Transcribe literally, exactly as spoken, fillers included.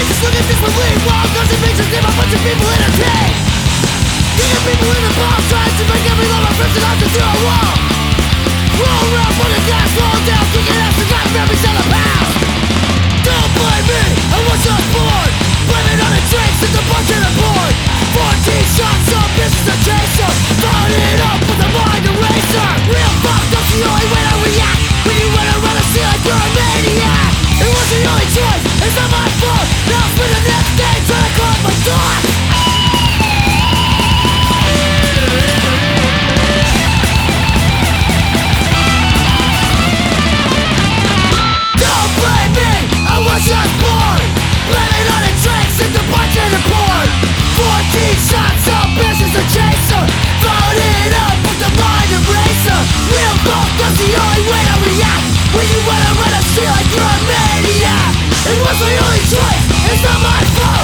just look at this one lead wall. Doesn't make sense if a bunch of people entertain. Digging people in the balls, trying to make every lower person have to through a wall. Roll around for the gas, roll down, kicking ass, and got every cell of pounds. Don't blame me, I was just born. Blame it on the drinks and the bunch of the board. Fourteen shots, some business a chaser. Followed it up with a mind eraser. Real fuck, that's the only way to react. When you run around the sea like you're a maniac. It was the only choice, it's not my fault. Now I'll spend the next day trying to calm my thoughts. Don't blame me, I was just born. Blame it on the drinks and the bunch of the board. Fourteen shots, some business a chaser. Followed it up with the mind eraser. Real fuck, that's the only way to react. When you run around the street like you're a maniac. It was my only choice, it's not my fault.